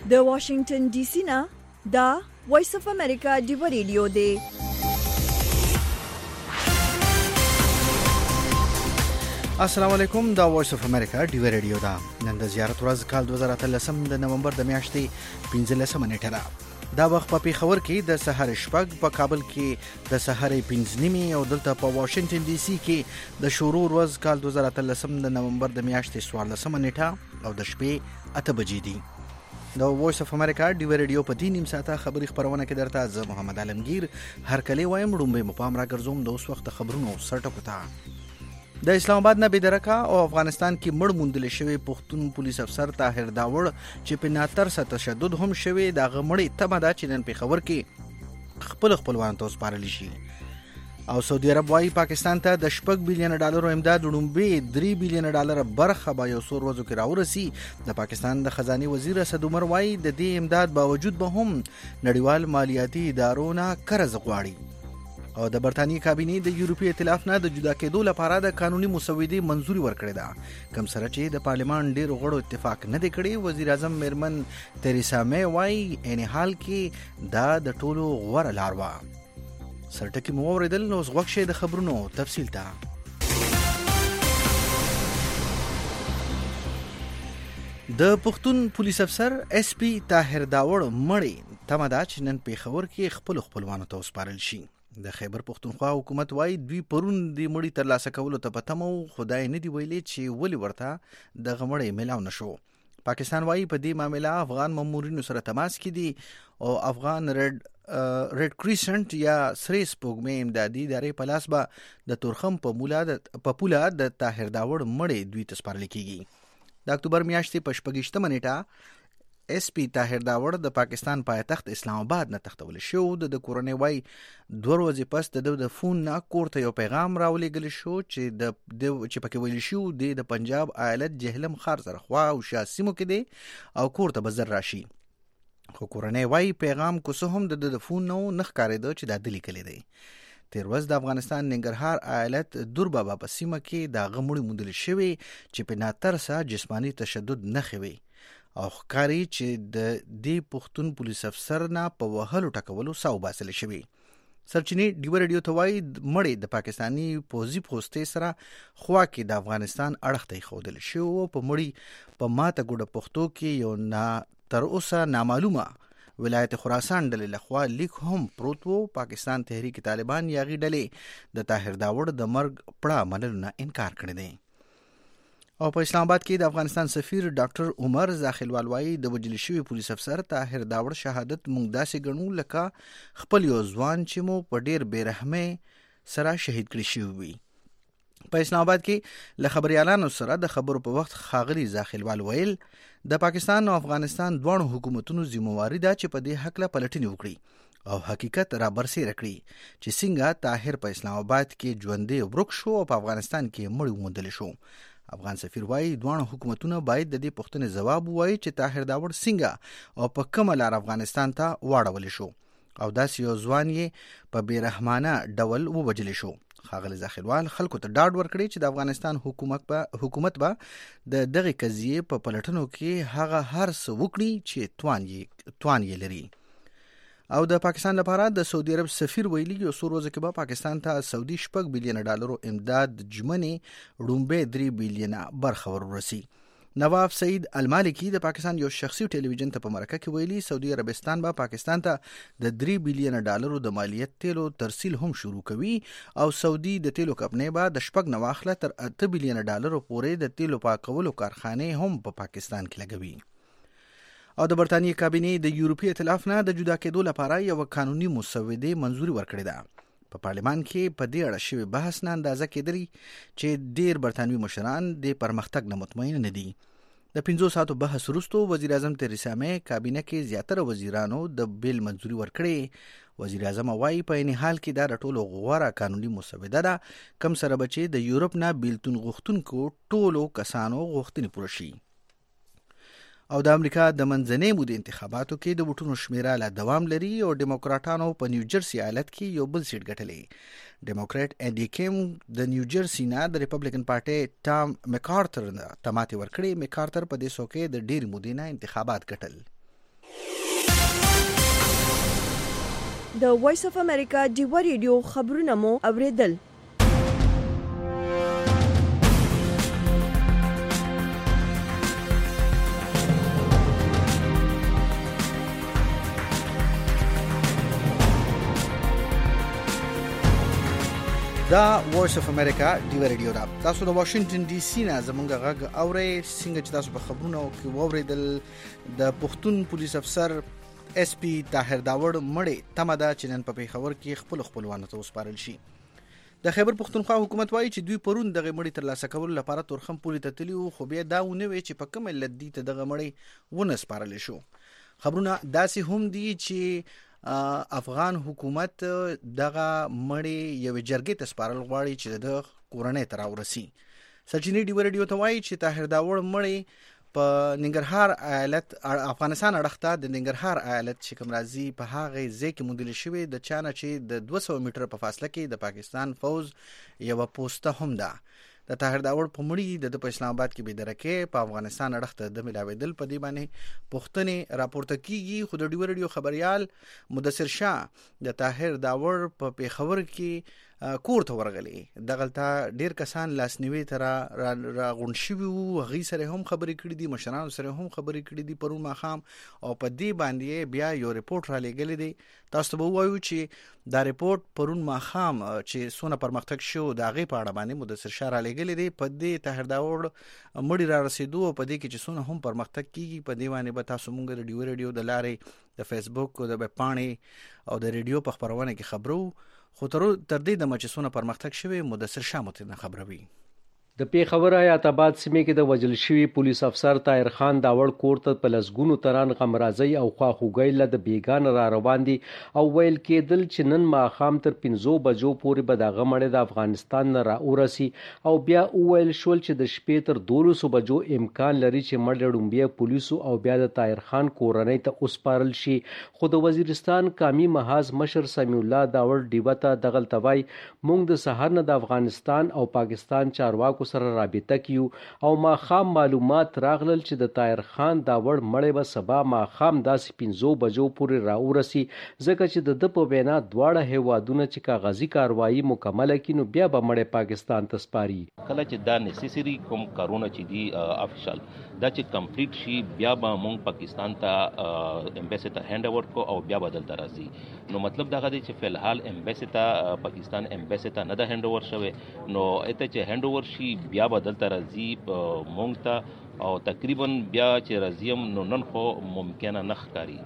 د واشنگټن ډي سي نه دا وایس اف امریکا دی ریډیو دی. السلام علیکم، دا وایس اف امریکا دی ریډیو دا. نن د زیارت ورځ کال 2013 د نومبر د میاشتې 15 نیټه ده. دا وخت په پیښور کې د سحر شپږ، په کابل کې د سحر 15 او دلته په واشنگټن ډي سي کې د شروع ورځ کال 2013 د نومبر د میاشتې 14 نیټه او د شپې 8 بجې دي. د وایس اف امریکا دی ریډیو په دې نیم ساعته خبري خبرونه کې درته زه محمد عالمگیر هر کله وایم ډومبه مقام را ګرځوم د اوس وخت خبرونو سرټکو ته. د اسلام آباد نه بيدرکا او افغانستان کې مړ موندل شوی پښتون پولیس افسر طاهر داوړ چې په ناتر سره تشدد هم شوی د غمړې تمه دا چې نن پیښور کې خپلوان ته سپارل شي. او سعودي عرب وايي پاکستان ته د $6 بلین امداد وړاندې $3 بلین برخه به یو څو ورځو کې راورسي. د پاکستان د خزانه وزیر اسد عمر وايي د دې امداد باوجود به هم نړیوال مالیاتي ادارو نه قرض غواړي. او د برتانیې کابینې د یورپی ائتلاف نه د جدا کېدو لپاره د قانوني مسودې منزوري ورکړې ده، کوم سره چې د پارلمان ډېر غړو اتفاق نه دی کړی. وزیر اعظم میرمن تریسا مې وايي ان حال کې دا د ټولو غوړه لار و. سرټکی مو اوریدل، نو زغوښ شه د خبرونو تفصیل ته. د پښتون پولیس افسر اس پی طاهر داوړ مړی تمه دا چې نن پیښور کې خپلوانو ته وسپارل شي. د خیبر پښتونخوا حکومت وايي دوی پرون د مړی ترلاسه کولو ته پتمو خدای نه دی ویلي چې ولی ورته د غمړې ملاو نشو. پاکستان وايي په دې معاملې افغان مامورینو سره تماس کې دي او افغان ریډ کریسنټ یا سری سپوږمۍ امدادي ادارې په لاس به د تورخم په پوله د طاهر داوړ مړی دوی ته سپارل کیږي. د اکتوبر میاشتې په 26 نیټه اس پی طاهر داوړ د پاکستان پایتخت اسلام آباد نه تختول شو. د کورونې وای 2 ورځې پس د فون نه کورته یو پیغام راولېږل شو چې پکې ویل شو د پنجاب ایالت جهلم خار سره خوا او شاسمو کې دی او کورته بزر راشي. خو کورونې وای پیغام کوسه هم د فون نو نخ کارېده چې د دلی کلی دی. تیر ورځ د افغانستان ننګرهار ایالت دوربابا په سیمه کې د غمړي موندل شوی چې په ناتر سره جسمانی تشدد نه خوي او ښکاری چې د دې پښتون پولیس افسر نه په وهلو ټکولو ساو باسل شوی. سرچینې ډیو ریډیو ته وایي مړی د پاکستانی پوزي پوسټې سره خوا کې د افغانستان اړخ ته خودل شو. په مړی په ماته ګوډه پښتو کې یو نه تر اوسه نامعلومه ولایت خراسان ډلې لخوا لیک هم پروت وو. پاکستان تحریک طالبان یاغي ډلې د طاهر داوړ د مرګ پړه منلو نه انکار کړی دی. او په اسلام آباد کې د افغانستان سفیر ډاکټر عمر زاخلوال وايي د وجل شوی پولیس افسر طاهر داوړ شهادت موږ داسې ګڼو لکه خپل یو ځوان چې مو په ډیر بیرحمه سره شهید کړی شوی وي. په اسلام آباد کې له خبريالانو سره د خبرو په وخت خاغلی زاخلوال ویل د پاکستان او افغانستان دوه حکومتونو ذمہواری ده چې په دې حق له پلټنې وکړي او حقیقت را برسېره کړي چې څنګه طاهر په اسلام آباد کې ژوندې ورک شو او په افغانستان کې مړ وموندل شو. افغان سفیر وايي دوه حکومتونه باید د دې پوښتنې جواب ووایي چې طاهر داوړ څنګه او په کومه لار افغانستان ته واړول شو او داسې یو ځوان یې په بیرحمانه ډول ووجل شو. خاغلی زاخلوال خلکو ته ډاډ ورکړي چې د افغانستان حکومت به د دغه قضیې په پلټنو کې هغه هر څه وکړي چې توان یې لري. او د پاکستان لپاره د سعودي عرب سفیر ویلي یو څو ورځې کې به پاکستان ته سعودي $6 بلین امداد جمنې ډومبه $3 بلین برخه ورسي. نواف سعید المالکی د پاکستان یو شخصي ټلویزیون ته په مرکه کې ویلي سعودي عربستان به پاکستان ته د $3 بلین د مالیت تیلو ترسیل هم شروع کوي او سعودي د تیلو کمپنۍ به د شپږ نواخله تر $8 بلین پورې د تیلو پاکولو کارخانې هم په پاکستان کې لګوي. او د برتانیې کابینې د یورپی ائتلاف نه د جدا کېدو لپاره یو قانوني مسودې منزوري ورکړې ده. په پارلمان کې په دې اړه شوی بحث نه اندازه کېدلی چې ډیر برتانوي مشران د پرمختګ نه مطمئن نه دي. د 5 ساعتو بحث وروسته وزیر اعظم تریسا مې کابینه کې زیاتره وزیرانو د بیل منزوري ورکړې. وزیر اعظم وايي په این حال کې دا ټولو غوړه قانوني مسوده ده کوم سره بچي د یورپ نه بیلتون غوښتونکو ټولو کسانو غوښتنې پوره شي. او د امریکا د منځنۍ مودې انتخاباتو کې د ووټونو شمیره لا دوام لري او ډیموکراټانو په نیوجرسي ایالت کې یو بل سیټ ګټلې. ډیموکراټ انډي کیم د نیوجرسي نه د ریپبلیکن پارټي ټام مکارتر ته ماتې ورکړې. مکارتر په دې سوکې د ډېر مودې نه انتخابات ګټل. د وایس اف امریکا ډیوا ریډیو خبرونه مو اوریدل. دا وایس اف امریکا ډیوا ریډیو دا تاسو د واشنگټن ډي سي نه زمونږ غږ اورئ. څنګه چې تاسو په خبرونو کې واوریدل د پښتون پولیس افسر اس پی طاهر داوړ مړی تمه ده چې نن په پیښور کې خپلوانو ته وسپارل شي. د خیبر پښتونخوا حکومت وایي چې دوی پرون دغه مړی ترلاسه کولو لپاره تورخم پولې ته تللي وو، خو بیا دا ونه وی چې په کوم علت دي ته دغه مړی ونه سپارل شو. خبرونه داسې هم دي چې افغان حکومت دغه مړی یو جرګې ته سپارل غواړي چې د کورنۍ ته راورسي. سرچینې ډیوا ریډیو ته وایي چې طاهر داوړ مړی په ننګرهار ایالت افغانستان اړخته د ننګرهار ایالت چې کوم راځي په هغه ځای کې موندل شوی د چانه چې د 200 میټر په فاصله کې د پاکستان فوز یو پوسټه هم ده. د طاهر داوړ په مړی د اسلام آباد کې بيدرکه په افغانستان اړخته د ملاویدل په دی باندې پښتنې راپورته کیږي. خو د ډیوا ریډیو خبريال مدثر شاه د طاهر داوړ په پیښور کې کور ته ورغلی. دغلته ډیر کسان لاسنیوي تر را غونډ شوي وو، غي سره هم خبرې کړې دي، مشرانو سره هم خبرې کړې دي پرون ماخام، او په دې باندې بیا یو ریپورت را لګل دي. تاسو به وایو چې دا ریپورت پرون ماخام چې سونه پرمختګ شو دا غي په اړه باندې مدثر شاه را لګل دي. په دې طاهر داوړ مړی را رسیدو په دې کې چې سونه هم پرمختګ کیږي. په دې باندې به تاسو مونږ د ډیوا ریډیو د لارې د فیسبوک او د ویبپاڼې او د ریډیو په خبرونه کې خبرو. خو تر دې د مچسونه پرمختګ شوی مدثر شاه متنه خبروي. د پیښور ایالت آباد سیمې کې د وجل شوی پولیس افسر طاهر خان داوړ کور ته په لسګونو تران غمرازي او خواخوږي له د بیگان را روان دي او ویل کېدل چې نن ماخام تر 5 بجو پورې به د غمړې د افغانستان نه را اورسي او بیا ویل شول چې د شپې تر 12 بجو امکان لري چې مړ بیا پولیسو او بیا د طاهر خان کورنۍ ته اوسپارل شي. خو د وزیرستان قومي محاذ مشر سمیع الله داوړ ډیوا ته دغل توای مونږ د سحر نه د افغانستان او پاکستان چارواکو سره رابطه کیو او ما خام معلومات راغلل چې د طاهر خان داوړ مړی به سبا ما خام داسې 15 بجو پورې راورسي، ځکه چې د په وینا دواړه هیوادونه چې کاغذي کاروایی مکمل کینو بیا به مړی پاکستان ته سپاري. کله چې دا نیسیسری کوم کارونه چې دی افیشل دا چې کمپلیټ شي بیا به مونږ پاکستان ته امبیسی ته هند اوور کو او بیا بدل ترازي. نو مطلب دا غدي چې فلحال امبیسی ته پاکستان امبیسی ته نه د هند اوور شوی، نو اته چې هند اوور شي بیا بدل ترازي مونږ ته او تقریبا بیا چې رازیم نو نن خو ممکنه نخکاری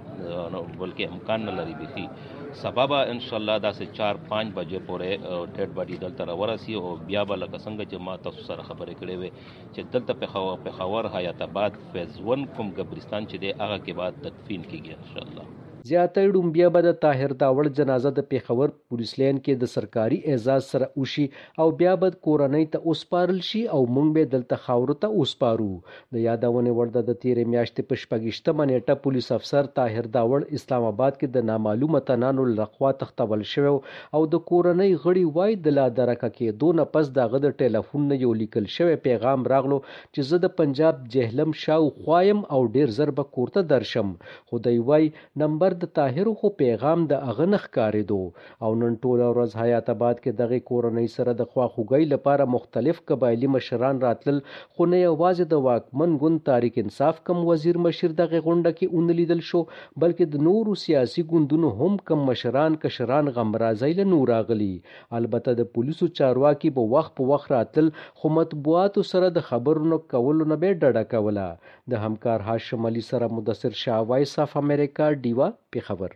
بلکې امکان نه لري بيخي. سبب ان شاء الله دا سه 4-5 بجې پورې ډیډ باډي دلته ورسي او بیا به لکه څنګه چې ما تاسو سره خبرې کړې وې چې دلته پیښور حیات آباد فیز 1 کوم قبرستان چې دی هغه کې بعد تدفین کیږي ان شاء الله. زیاتې ډومبیا به د طاهر داوړ جنازه د پیښور پولیس لین کې د سرکاري اعزاز سره وشي او بیا به کورنۍ ته اوسپارل شي او مونږ به دلته خاور ته اوسپارو. د یادونه ورده د تیرې میاشتې په 28 نیټه پولیس افسر طاهر داوړ اسلام آباد کې د نامعلومه تنانو لخوا تختول شو او د کورنۍ غړي وای د لا درکه کې دونه پس دغه د ټلیفون نه یو لیکل شوی پیغام راغلو چې زه د پنجاب جهلم شاو خوایم او ډیر ضرب کوړه درشم. خدای وای نمبر د طاهر خو پیغام د اغنخ کاریدو او نن ټول ورځ حیات آباد کې دغه کورنۍ سره د خواخوږي لپاره مختلف قبایلی مشران راتل، خو نه یوازې د واکمن ګوند تحریک انصاف کم وزیر مشر دغه غونډه کې اونلیدل شو بلکې د نورو سیاسي ګوندونو هم کم مشران کشران غمرازي له نور راغلي. البته د پولیسو چارواکي په وخت راتل خو مطبوعاتو سره د خبرونو کولو نه به ډډه کوله. د همکار هاشم علي سره مدثر شاه وایس اف امریکا ډیوا پیښور.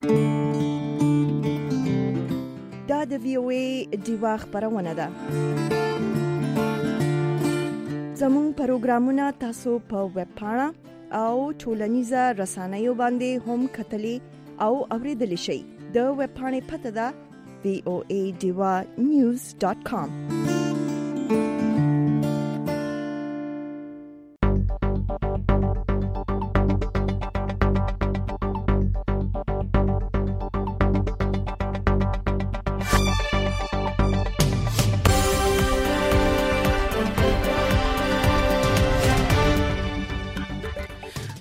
دا د وی او ای ډیوا خبرونه ده. زموږ پروګرامونه تاسو په ویب پاڼه او ټولنیزه رسنیو باندې هم کتلی او اوریدلی شئ. د ویب پاڼې پته ده voadewanews.com.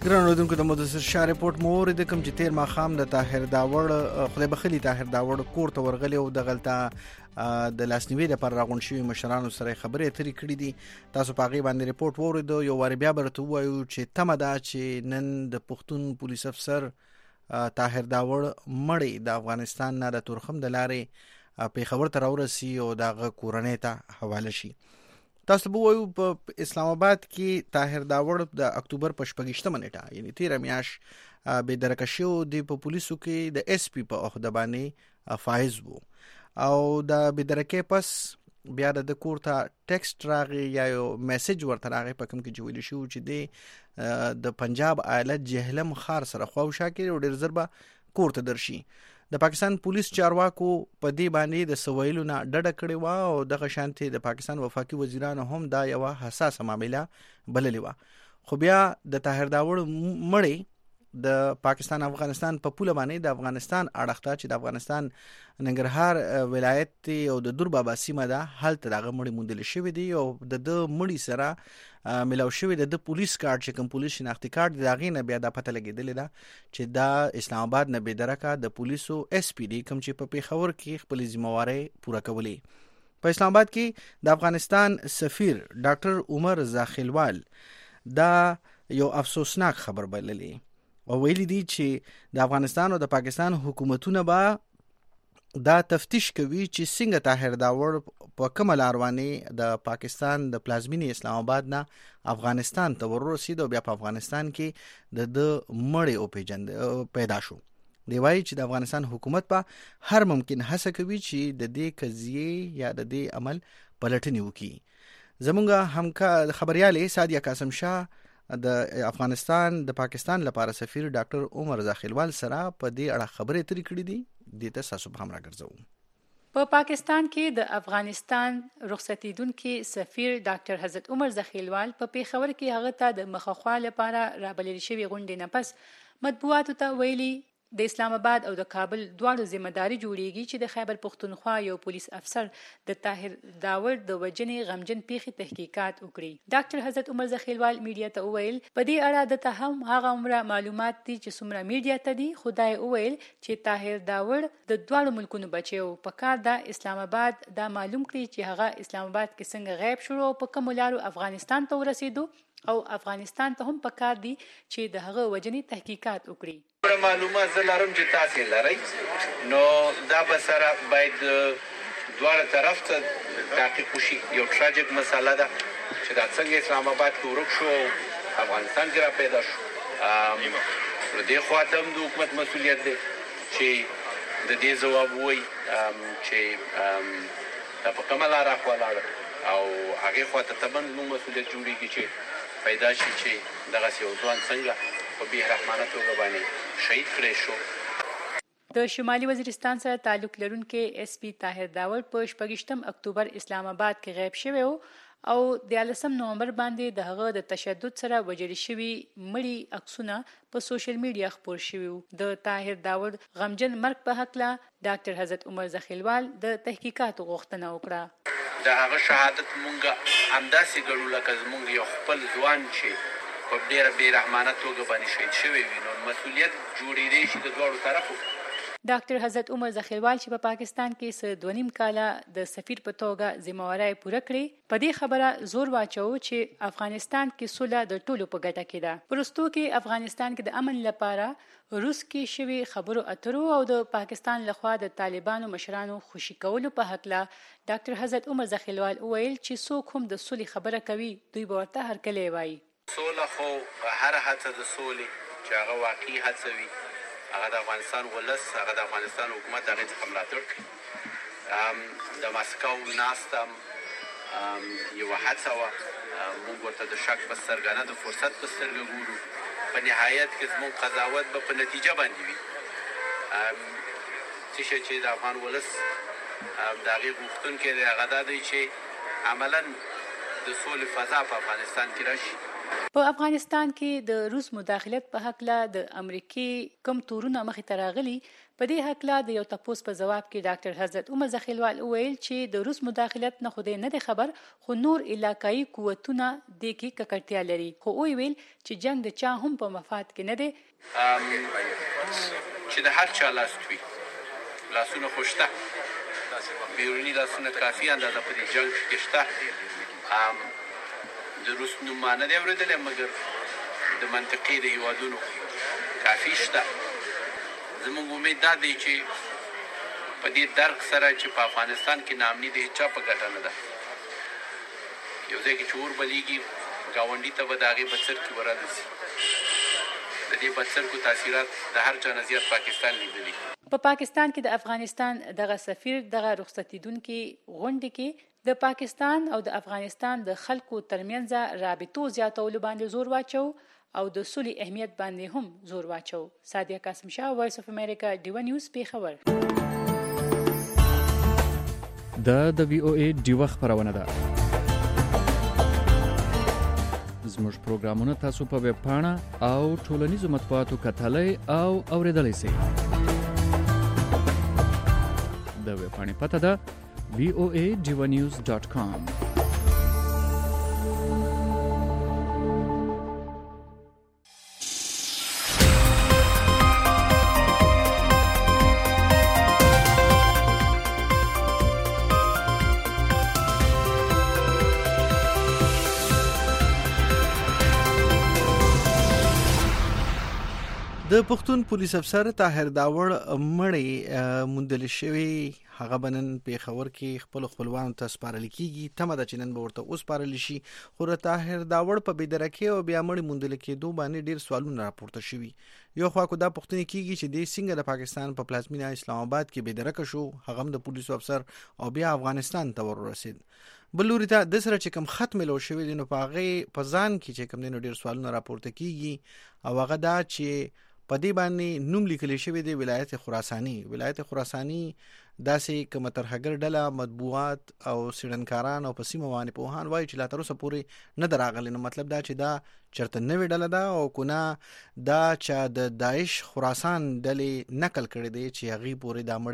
ګران اوریدونکو د مدثر شاه ریپورت مو اورید کوم چې تیر ماښام د طاهر داوړ خدای بخلی طاهر داوړ کور ته ورغلی او د غلطه د لاسنیوي لپاره راغون شوی مشرانو سره خبرې اترې کړې دي. تاسو په هغه باندې ریپورت وورید یو واری بیا برته وایو چې تمه ده چې نن د پښتون پولیس افسر طاهر داوړ مړی د افغانستان نه د تورخم د لارې پیښور ته راورسي او دغه کورنۍ ته حواله شي. تاسو به وایو په اسلام آباد کې طاهر داوړ د اکتوبر په 28مه نیټه یعنی 13 میاش به درکشو د پولیسو کې د اس پی په عہده باندې فایز وو او د بدرکې پس بیا د کور ته ټیکسټ راغی یا یو میسج ورته راغی په کوم کې جوړل شو چې د پنجاب ایالت جهلم خار سره خواوشا کې ډېر ضربه کور ته درشي. د پاکستان پولیس چارواکو په دې باندې د سویلو نه ډډه کړې و او دغه شانتي د پاکستان وفاقي وزیرانو هم دا یو حساسه معاملې بللې و. خو بیا د طاهر داوړ مړی د پاکستان افغانستان په پوله باندې د افغانستان اړخته چې د افغانستان ننګرهار ولایت او د دور بابا سیمه ده هلته دغه مړی موندل شوی دی او د مړی سره ملاو شوی د پولیس کارت چې کوم پولیس شناختی کارت دی دغه نه بیا د پته لګیدل ده چې دا اسلام آباد نه بدرکه د پولیسو اس پی ډي کوم چې په پیښور کې خپل ذمہواری پوره کولې. په اسلام آباد کې د افغانستان سفیر ډاکټر عمر زاخیلوال دا یو افسوسناک خبر بللی او ویلي دي چې د افغانستان او د پاکستان حکومتونه به دا تفتیش کوي چې څنګه طاهر داوړ په کومه لار باندې د پاکستان د پلازمینې اسلام آباد نه افغانستان ته ورسید او بیا په افغانستان کې د مړی او پیدا شو. دی وایي چې د افغانستان حکومت په هر ممکن هڅه کوي چې د دې قضیې یا د دې عمل پلټنې وکړي. زمونږ همکار خبريالې سادیه قاسم شاه د افغانستان د پاکستان لپاره سفیر ډاکټر عمر زاخیلوال سره په دې اړه خبرې اترې کړې دي. د تاسو په هم راګرځو. په پاکستان کې د افغانستان رخصتیدونکو سفیر ډاکټر حضرت عمر زاخیلوال په پیښور کې هغه ته د مخخوا لپاره رابلل شوی غونډې نه پس مطبوعاتو ته ویلي د اسلام آباد او د کابل دواړو ذمہداري جوړیږي چې د خیبر پختونخوا یو پولیس افسر د طاهر داوړ د وجنې غمجن پیښې تحقیقات وکړي. ډاکټر حضرت عمر زاخیلوال میډیا ته وویل په دې اړه د ته هم هغه عمره معلومات دي چې څومره میډیا ته دي. خدای وویل چې طاهر داوړ د دواړو ملکونو بچو په کار د اسلام آباد دا معلوم کړي چې هغه اسلام آباد کې څنګه غیب شو او په کوم لارو افغانستان ته ورسېدو او افغانستان ته هم په کار دي چې د هغه وجنې تحقیقات وکړي. معلومات زلارم چې تاسو لرئ نو دا به سره باید دواړه طرف ته تحقیق وشي. یو ټراجیک مسله ده چې دا څنګه اسلام آباد کې ورک شو افغانستان کې را پیدا شو. نو دې خواته هم د حکومت مسؤلیت دی چې د دې ځواب وایي چې دا په کومه لاره ولاړ او هغې خواته طبعا زموږ مسؤلیت جوړېږي چې پیدا شي چې دغسې یو ځوان څنګه په بې رحمانه توګه باندې شهید کړی شو. د شمالي وزیرستان سره تعلق لرونکي اس پی طاهر داوړ په 28 اکتوبر اسلام آباد کې غیب شوی او د 18 نومبر باندې د هغه د تشدد سره وجل شوی مړی عکسونه په سوشل میډیا خپور شوی. د طاهر داوړ غمجن مرګ په حق لا ډاکټر حضرت عمر زاخیلوال د تحقیقاتو غوښتنه وکړه. د هغه شهادت مونږه همداسې ګڼو لکه زمونږ یو خپل ځوان چې په ډېره بې رحمانه توګه باندې شهید شوی وي نو مسؤلیت جوړېدی شي د دواړو طرفو. ډاکټر حضرت عمر زاخیلوال چې په پاکستان کې 2.5 کاله د سفیر په توګه ذمہواری پوره کړې په دې خبره زور واچو چې افغانستان کې صلح د ټولو په ګټه کې ده. پرستو کې افغانستان کې د امن لپاره روس کې شوی خبرو اترو او د پاکستان لخوا د طالبانو مشرانو خوشي کولو په حق لا ډاکټر حضرت عمر زاخیلوال وویل چې څوک هم د صلح خبره کوي دوی به ورته هرکلی وایي. سوله خو هر هڅه د سولې چې هغه واقعي هڅه وي هغه د افغانستان ولس هغه د افغانستان حکومت هغې څخه ملاتړ کړي. د ماسکو ناسته یوه هڅه وه موږ ورته د شک په سترګه نه د فرصت په سترګه ګورو. په نهایت کې زموږ قضاوت به په نتیجه باندې وي. څه شی چې د افغان ولس د هغې غوښتونکی دی هغه دا دی چې عملا د سولې فضا په افغانستان کې راشي په افغانستان کې د روس مداخلت په حق لا د امریکای کم تورونه مخې ته راغلي. په دې حق لا د یو تپوس په جواب کې ډاکټر حضرت عمر زخیلوال وویل چې د روس مداخلت نه خو نه دی خبر، خو نور علاقايي قوتونه د کې ککړتیا لري. خو ویل چې جنگ د چا هم په مفاد کې نه دی، چې د هر چا لاس وي، لاسونه خوشته، بیرونی لاسونه کافي اندازه په دې جنگ کې شته. د روس نوم نه دی اورېدلی، مګر د منطقې د هیوادونو کافي شته. زموږ امید دا دی چې په دې درک سره چې په افغانستان کې ناامني د هیچا په ګټه نه ده. یو ځای کې چې اور بلیږي، ګاونډي ته به د هغې بڅرکې وررسي. د دې بڅرکو تاثیرات د هر چا نه زیات پاکستان لیدلي. په پاکستان کې د افغانستان دغه سفیر دغه رخصتیدونکو غونډې کې د پاکستان او د افغانستان د خلکو ترمنځ رابطو زیاتولو باندې زور واچو او د سولې اهمیت باندې هم زور واچو. سادیه قاسم شاه، وایس اف امریکا، ډیوا نیوز، پیښور. د وی او ای ډیوا خبرونه ده. زموږ پروګرامونه تاسو په ویب پاڼه او ټولنیزو مطبوعاتو کتلای او اوریدلای شئ. د ویب پاڼې پته ده voa.divanews.com. د پښتون پولیس افسر طاهر داوړ مړی موندل شوی. هغه بنن پیښور کې خپل خپلوانو ته سپارل کیږي. تمه ده چې نن به ورته وسپارل شي. خو طاهر داوړ په بېدرکۍ او بیا مړی موندل کېدو باندې ډیر سوالونه راپورته شوي. یو خوا کو دا پوښتنه کیږي چې د څنګه د پاکستان په پلازمینه اسلام آباد کې بېدرکه شو، هغه هم د پولیسو افسر او بیا افغانستان ته ورسید. بل لوري ته د سره چې کوم خط ملو شوی دی، نو په هغې په ځان کې چې کوم دی نو ډیر سوالونه راپورته کیږي. او هغه دا چې په دې باندې نوم لیکل شوی دی ولایت خراساني. ولایت خراساني داسې کومه ترهګر ډله، مطبوعات او سیډنکاران او په سیمه باندې پوهان وایي چې لا تر اوسه پورې نه ده راغلې. نو مطلب دا چې دا چېرته نوې ډله ده او که نه دا چې د داعش خراسان ډلې نقل کړی دی چې هغې پورې دا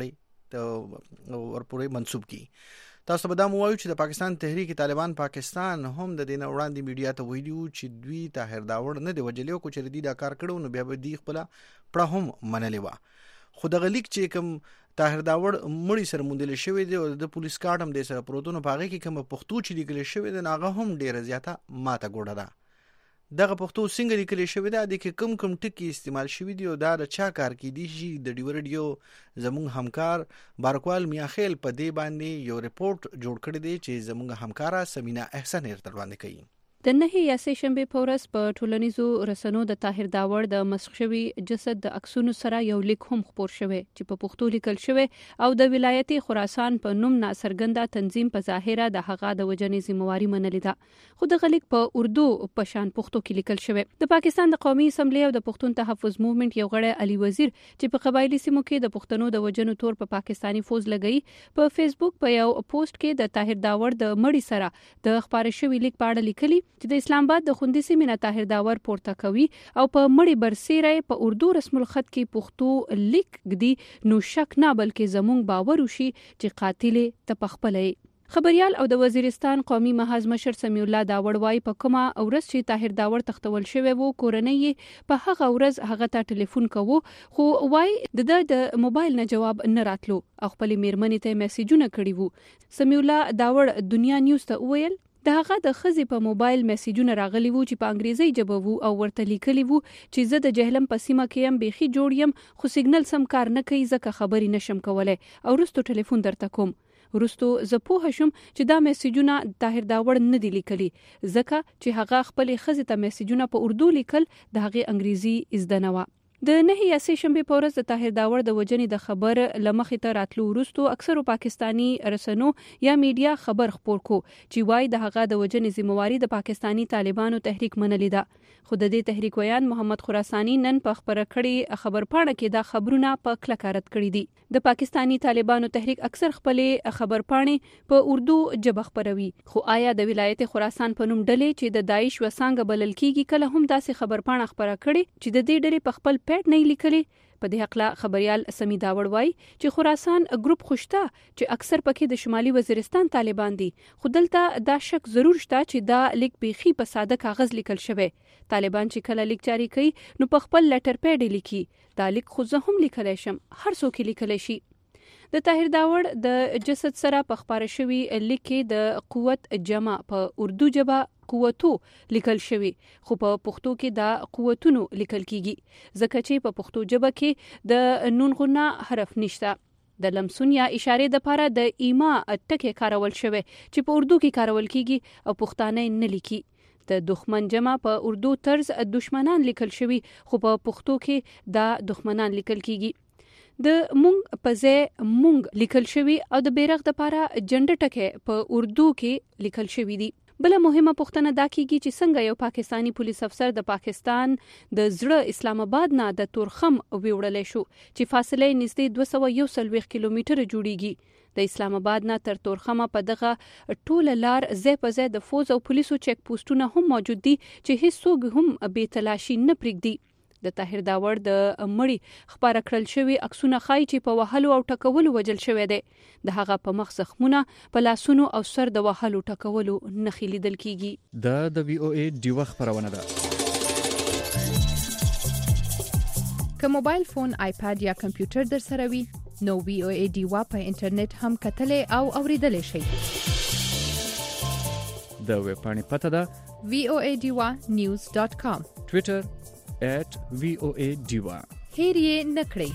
مړی ورپورې منسوب کړي. تاسو به دا مو وایو چې د پاکستان تحریک طالبان پاکستان هم د دې نه وړاندې میډیا ته ویلي چې دوی طاهر داوړ نه دی وجلی، او که چېرې دوی دا کار کړی نو بیا به دوی خپله پړه هم منلې وه. خو دغه لیک چې کوم طاهر داوړ مړی سره موندل شوی دی او د پولیس کارت هم د سره پروت نو په هغې کې کومه پښتو چې لیکل شوی دی نو هغه هم ډېره زیاته ماته ګوډه ده. دغه پښتو څنګه لیکل شوی دی، د کې کوم ټکي استعمال شوي دي او دا د چا کار کیدی شي. د ډیو ریډیو زموږ همکار بارکوال میاخیل په دې باندې یو ریپورت جوړ کړی دی چې زموږ همکارا سمینا احسان یې وړاندې کوي. د نهي یا سه شنبه په ورځ په ټولنیزو رسنیو د طاهر داوړ د مسخ شوی جسد د عکسونو سره یو لیک هم خپور شوی چې په پښتو لیکل شوی او د ولایت خراسان په نوم ناڅرګنده تنظیم په ظاهره د هغه د وجنې ذمہواری منلې ده. خو د لیک په اردو په شان پښتو کې لیکل شوی. د پاکستان د قومي اسمبلی او د پښتون تحفظ موومېنټ یو غړی علي وزیر چې په قبایلی سیمو کې د پښتنو د وجنو تور په پاکستانی فوج لګئی، په فیسبوک په یو پوسټ کې د طاهر داوړ د مړی سره د خبر شوی لیک په اړه لیکلی چې د اسلام آباد د خوندې سیمې نه طاهر داوړ پورته کوي او په مړی برسېره په اردو رسم الخط کې پښتو لیک ګدي، نو شک نه بلکې زموږ باور وشي چې قاتل ته پخپلې. خبريال او د وزیرستان قومي محاذ مشر سمیع الله داوړ وايي په کومه ورځ چې طاهر داوړ تختول شوی وو کورنۍ په هغه ورځ هغه ته ټلیفون کوو، خو وايي د موبایل نه جواب نه راتلو او خپل میرمنې ته میسیجونه کړي وو. سمیع الله داوړ دنیا نیوز ته وویل د هغه د خزي په موبایل میسیجونه راغلي وو چې په انګریزي ژبه وو او ورته لیکلي وو چې زه د جهلم په سیمه کې هم بيخي جوړ یم، خو سیګنل سم کار نه کوي ځکه خبري نشم کولای او رستو ټلیفون درته کوم. ورستو زه پوه شم چې دا میسیجونه طاهر داوړ نه دی لیکلي ځکه چې هغه خپل خزي ته میسیجونه په اردو لیکل، د هغه انګریزي زده نه و. د 9 یا سهشنبه په ورځ د طاهر داوړ د وجنې د خبر لمخې ته راتلو وروسته اکثرو پاکستانی رسنو یا میډیا خبر خپور کو چې وای د هغه د وجنې ذمہواری د پاکستانی طالبانو تحریک منلې ده. خو د دې تحریک ویان محمد خراسانی نن په خبره کړي خبر پاڼه کې دا خبرونه په کلکه رد کړي دي. د پاکستانی طالبانو تحریک اکثر خپل خبر پاڼې په اردو ژبه خبروي، خو آیا د ولایت خراسان په نوم ډلې چې د داعش وسانګ بلل کیږي کله هم داسې خبر پاڼه خبره کړي چې د دې ډلې په خپل پیټ نه لیکلي؟ په دې حق لا خبريال سمي داوړ وای چې خراسان ګروپ خوشته چې اکثر پکې د شمالي وزیرستان طالبان دي، خو دلته دا شک ضرور شته چې دا لیک بيخي په ساده کاغذ لیکل شوی. طالبان چې کله لیک جاری کوي نو په خپل لټر پیډ لیکي، دا لیک خو زه هم لیکلای شم، هر څوک لیکلای شي. د طاهر داوړ د جسد سره په خبره شوی لیک کې د قوت جمع په اردو ژبه قوتو لیکل شوی، خو په پښتو کې دا قوتونو لیکل کیږي ځکه چې په پښتو ژبه کې د نون غنا حرف نشته. د لمسون یا اشاره د لپاره د ایما ټکی کارول شوی چې په اردو کې کارول کیږي او پښتانه نه لیکي. د دښمن جمع په اردو طرز دشمنان لیکل شوی، خو په پښتو کې دا دښمنان لیکل کیږي. د مونږ په ځای مونږ لیکل شوی او د بیرغ د لپاره جنډ ټکی په اردو کې لیکل شوی دی. بل مهمه پوښتنه دا کیږي چې څنګه یو پاکستانی پولیس افسر د پاکستان د زړه اسلام آباد نه د تورخم ویوړل شو چې فاصله نږدې 241 کیلومتره جوړیږي. د اسلام آباد نه تر تورخمه په دغه ټوله لار ځای په ځای د فوز او پولیسو چیک پوسټونه هم موجود دي چې هیڅوک هم بې تلاشي نه پرېږدي. د طاهر داوړ د مړی خبره کړل شوی عکسونه خای چې په وهلو او ټکولو وجل شوی دی. د هغه په مخ زخمونه په لاسونو او سر د وهلو ټکولو نښې لیدل کیږي. د وی او ای ډیوه خبرونه ده. که موبایل فون، آیپاد یا کمپیوټر در سره وي نو وی او ای ډیوه په انټرنیټ هم کتلې او اوریدلې شئ. د ویب پاڼې پته ده voadewa.news.com. ټویټر @voadiva. هیر یې نکړئ.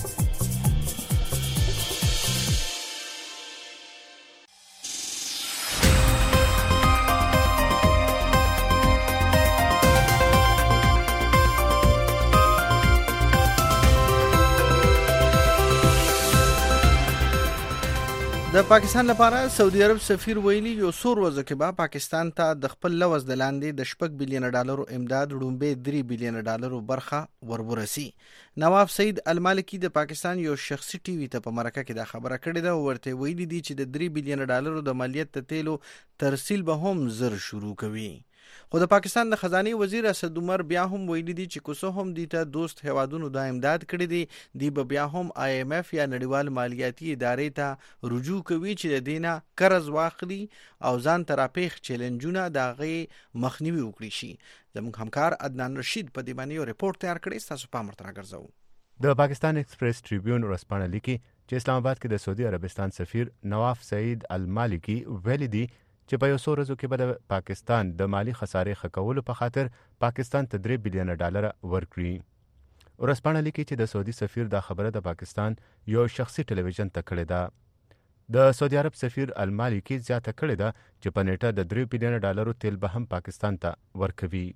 د پاکستان لپاره سعودي عرب سفیر ویلي یو څو ورځې کې به پاکستان ته د خپل لوز د لاندې د 6 بلین ډالرو امداد وړاندې 3 بلین ډالرو برخه ورورسي. نواب سعید المالکی د پاکستان یو شخصي ټي وي ته په مرکه کې دا خبره کړې ده، ورته ویلي دي چې د 3 بلین ډالرو د مالیت تیلو ترسیل به هم زر شروع کوي. خو د پاکستان د خزانه وزیر اسد عمر بیا هم ویلي دي چې کوڅه هم دي ته دوست هوادونو د امداد کړي دي، دی به بیا هم IMF یا نړیوال مالیاتي ادارې ته رجوع کوي چې د دینه قرض واخلي او ځان تراپیخ چیلنجونه د غي مخنیوي وکړي شي. زموږ همکار عدنان رشید په دې باندې یو ریپورت تیار کړی، تاسو په امر تر راګرځو. د پاکستان ایکسپریس ټریبیون ورسپانه لیکي چې اسلام آباد کې د سعودي عربستان سفیر نواف سعید المالکی ویلي دي چې په یو څو ورځو کې به د پاکستان د مالی خسارې ښه کولو په خاطر پاکستان ته 3 بلین ډالر ورکړي. ورسپانه لیکي چې د سعودي سفیر دا خبره د پاکستان یو شخصي ټلویزیون ته کړې ده. د سعودي عرب سفیر المالکی زیاته کړې ده چې په نیټه د 3 بلین ډالرو تیل به هم پاکستان ته ورکوي.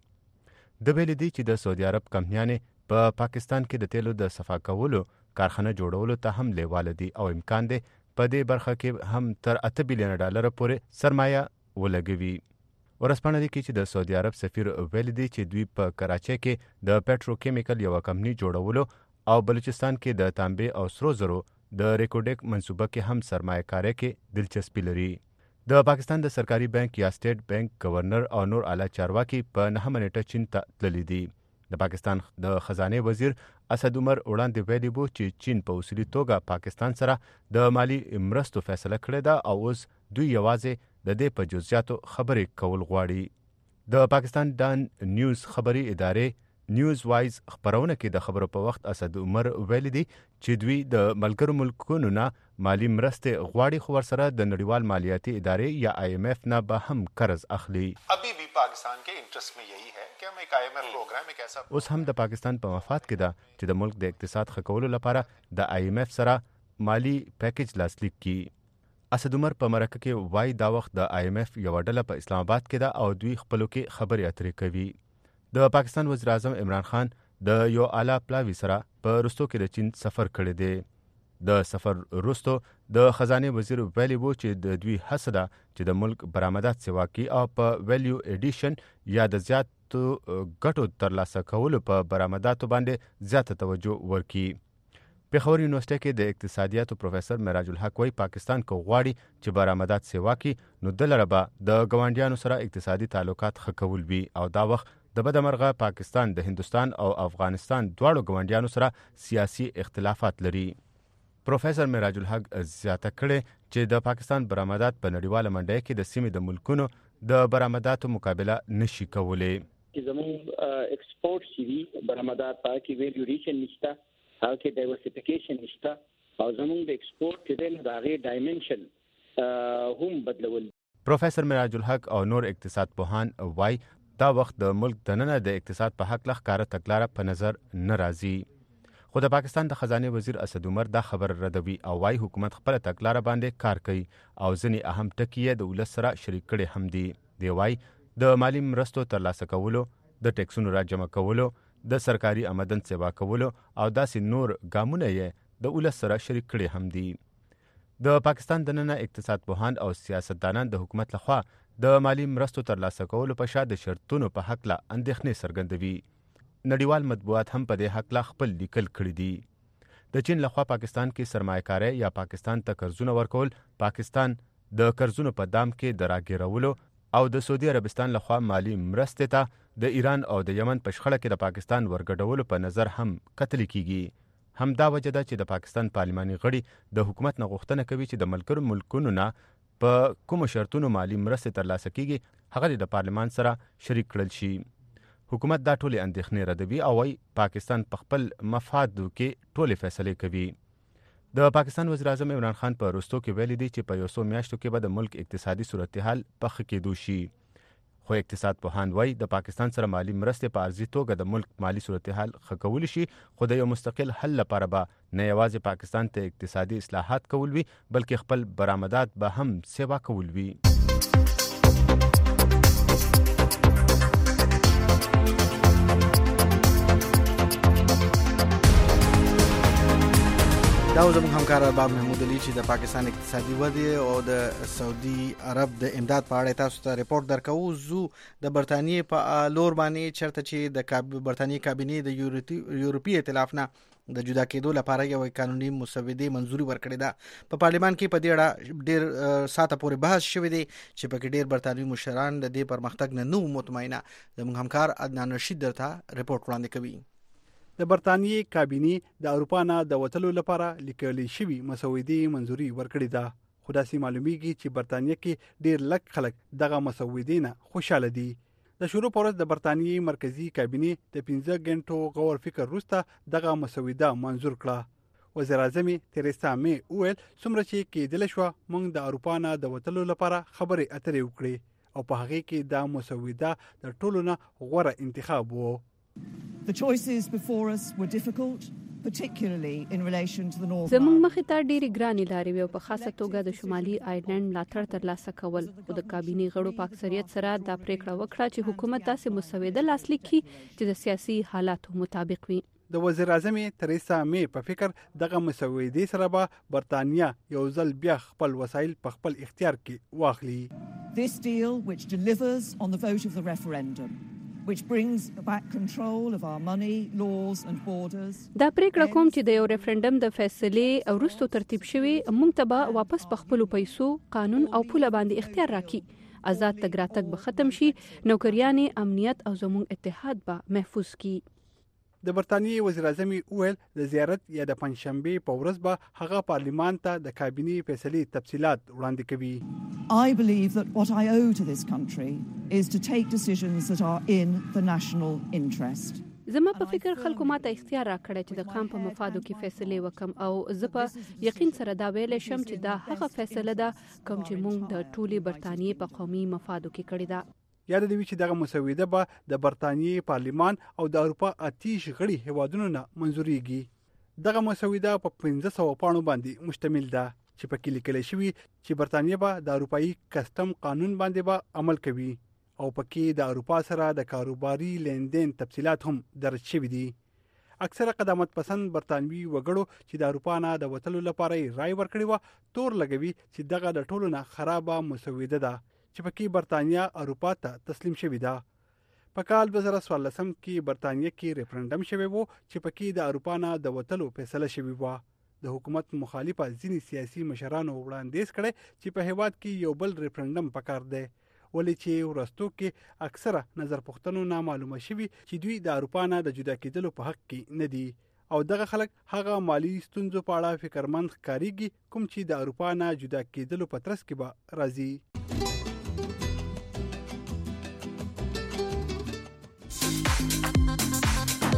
د ویلي دي چې د سعودي عرب کمپنیانې په پاکستان کې د تیلو د صفا کولو کارخانه جوړولو ته هم لیواله دي او امکان دی په دې برخه کې هم تر 8 بلین ډالر پورې سرمایه ولګوي. ورسپانه لیکي چې د سعودي عرب سفیر ویلي دي چې دوی په کراچۍ کې د پټروکیمیکل یو کمپنی جوړولو او بلوچستان کې د تانبې او سرو زرو د ریکوډیک منصوبه کې هم سرمایه کاری کې دلچسپي لري. د پاکستان د سرکاري بانک یا سټیټ بانک گورنر او نور اعلی چارواکي په 9 منټه چین ته تللي دي. د پاکستان د خزانه وزیر اسد عمر وړاندې ویلي وو چې چین په اصولي توګه پاکستان سره د مالی مرستو فیصله کړې ده او اوس دوی یوازې د دې په جزئیاتو خبرې کول غواړي. د پاکستان ډان نیوز خبري ادارې نیوز وایز خبرونه کې د خبرو په وخت اسد عمر ویلي دي چې دوی د ملګرو ملکونو نه مالی مرستې غواړي، خو ورسره د نړیوال مالیاتي ادارې یا IMF نه به هم قرض اخلي. ابھی بھی پاکستان کے انٹرسٹ میں یہی ہے کہ ہم ایک IMF پروگرام ایک ایسا اوس هم د پاکستان په مفاد کې ده چې د ملک د اقتصاد ښه کولو لپاره د IMF سره مالی پیکیج لاسلیک کړي. اسد عمر په مرکه کې وای دا وخت د IMF یو ډله په اسلام آباد کې ده او دوی خپلو کې خبرې اترې کوي. د پاکستان وزیر اعظم عمران خان د یو اعلی پلاوي سره په رستو کې د چین سفر کړی دی. د سفر وروسته د خزانه وزیر ویلي وو چې د دوی هڅه ده چې د ملک برآمدات سیوا کی او په ویلیو ایډیشن یا د زیاتو ګټو ترلاسه کولو په برآمداتو باندې زیاته توجه ورکړي. پېښور یونیورسيټي کې د اقتصادیاتو پروفیسور معراج الحق وايي پاکستان کو غواړي چې برآمدات سیوا کی نو دلته به د ګاونډیانو سره اقتصادي تعلقات ښه کول وي او دا وخت د بدمرغه پاکستان د هندستان او افغانستان دواړو ګاونډیانو سره سیاسي اختلافات لري. پروفیسور معراج الحق زیاته کړې چې د پاکستان برآمدات په نړیواله منډۍ کې د سیمې د ملکونو د برآمداتو مقابله نشي کولای. زموږ ایکسپورټ سی وی برآمدات پاکي ویلیو ایډیشن نشته او کې ډایورسیفیکیشن نشته او زموږ د ایکسپورټ کې د هغې ډایمنشن هم بدلول. پروفیسور معراج الحق او نور اقتصاد پوهان وایي دا وخت د ملک دننه د اقتصاد په حق ښکاره تګلاره په نظر نه راځي. خو د پاکستان د خزانه وزیر اسد عمر دا خبر ردوي او وايي حکومت خپل تګلاره باندې کار کوي او ځینې اهم ټکي د ولس سره شریک کړي هم دي. دی وايي د مالی مرستو ترلاسه کولو، د ټیکسونو راجمع کولو، د سرکاري آمدن سیوا کولو او داسې نور ګامونه یې د ولس سره شریک کړي هم دي. د پاکستان دننه اقتصاد پوهان او سیاستدانان د حکومت لخوا د مالی مرستو ترلاسه کولو په شا د شرطونو په حق لا اندېښنې څرګندوي. نړیوال مطبوعات هم په دې حق لا خپل لیکل کړي دي. د چین لخوا پاکستان کې سرمایه‌کاري یا پاکستان ته قرضونه ورکول، پاکستان د قرضونو په دام کې د راګیرولو او د سعودي عربستان لخوا مالی مرستې ته د ایران او د یمن په شخړه کې د پاکستان ورګډولو په نظر هم کتل کیږي. همدا وجه ده چې د پاکستان پارلماني غړي د حکومت نه غوښتنه کوي چې د ملګرو ملکونو نه په کوم شرطونو مالی مرستې ترلاسه کیږي هغه د پارلمان سره شریک کړل شي. حکومت دا ټولې اندېښنې ردوي او وايي پاکستان په خپل مفادو کې ټولې فیصلې کوي. د پاکستان وزیر اعظم عمران خان په وروستو کې ویلي دي چې په یو څو میاشتو کې به د ملک اقتصادي صورتحال په ښه کېدو شي. خو اقتصاد پوهان وايي د پاکستان سره مالی مرستې په عرضي توګه د ملک مالی صورتحال ښه کولی شي، خو د یو مستقل حل لپاره به نه یوازې پاکستان ته اقتصادي اصلاحات کول وي بلکې خپل برآمدات به هم سیوا کول وي. دا زموږ همکار باب محمود علي چې د پاکستان اقتصادي ودې او د سعودي عرب د امداد په اړه تاسو ته ریپورت درکوو. زو د برتانیې په لور باندې چرته چې د برتانیې کابینې د یورپي ائتلاف نه د جدا کېدو لپاره یو قانوني مسودې منځوري ورکړې ده. په پارلمان کې په دې اړه ډېر ساعته پورې بحث شوی دی چې پکې ډېر برتانوي مشران د دې پرمختګ نه نو مطمئنه. زموږ همکار عدنان رشید درته ریپورت وړاندې کوي. د برتانیې کابینې د اروپا نه د وتلو لپاره لیکل شوی مسودې منځوري ورکړې ده. خو داسې معلومیږي چې برتانیې کې ډېر لږ خلک دغه مسودې نه خوشاله دي. د شروع پر ورځ د برتانیې مرکزی کابینې د 15 غنټو غور فکر وروسته دغه مسوده منظور کړه. وزیر اعظم تریسا می وویل څومره چې کېدل شو موږ د اروپا نه د وتلو لپاره خبرې اترې وکړې او په هغه کې دا مسوده د ټولو نه غوره انتخاب وو. The choices before us were difficult, particularly in relation to the North. زموږ مخې ته ډېری ګرانې لارې وي او په خاصه توګه د شمالي آیرلند ملاتړ ترلاسه کول. خو د کابینې غړو په اکثریت سره دا پریکړه وکړه چې حکومت داسې مسوده لاسلیک کړي چې د سیاسي حالاتو مطابق وي. د وزیر اعظم تریسا می په فکر دغه مسودې سره به برتانیا یو ځل بیا خپل وسایل په خپل اختیار کې واخلي. This deal, which delivers on the vote of the referendum, which brings back control of our money, laws and borders. دا پریکړه کوم چې د یو ریفرندم د فیصلې وروسته ترتیب شوی موږ ته به واپس په خپل پیسو، قانون او پوله باندې اختیار راکړي. آزاد تګ راتګ به ختم شي، نوکریانې، امنیت او زموږ اتحاد به محفوظ کی. د برتانیې وزیر اعظم ویل د زیارت یا د پنځشنبه په ورځ به هغه پارلمان ته د کابینې فیصلې تفصيلات وړاندې کوي. I believe that what I owe to this country is to take decisions that are in the national interest. زما په فکر خلکو ماته اختیار راکړی چې د قام په مفادو کې فیصله وکم او زه په یقین سره دا ویل شم چې دا هغه فیصله ده کوم چې موږ د ټولي برتانیې په قومي مفادو کې کړی ده. یاد دی چې دغه مسوده به د برتانیې پارلمان او د اروپا اتیش غړي هیوادونو نه منځوريږي. دغه مسوده په 1500 پاڼو باندې مشتمل ده چې پکې لیکل شوی چې برتانیې به د اروپאי کسٹم قانون باندې به عمل کوي او پکې د اروپا سره د کاروباري لیندین تفصيلات هم درج شوی دي. اکثره قدامت پسند برتانوي وګړو چې د اروپا نه د وتلو لپاره رای ورکړی و تور لګوي چې دغه د ټولو نه خرابه مسوده ده چې پکې برتانیا اروپا ته تسلیم شوې ده. په کال 2014 کې برتانیا کې ریفرندم شوی وو چې پکې د اروپا نه د وتلو فیصله شوی و. د حکومت مخالفه ځینې سیاسي مشرانو وړاندیز کړي چې په هیواد کې یو بل ریفرندم پکار دی ولې چې ورستو کې اکثره نظر پوښتنو نه معلومه شوي چې دوی د اروپا نه د جدا کېدلو په حق کې نه دي او دغه خلک هغه مالی ستونزو په اړه فکرمند ښکارېږي کوم چې د اروپا نه جدا کېدلو په ترڅ کې به راځي.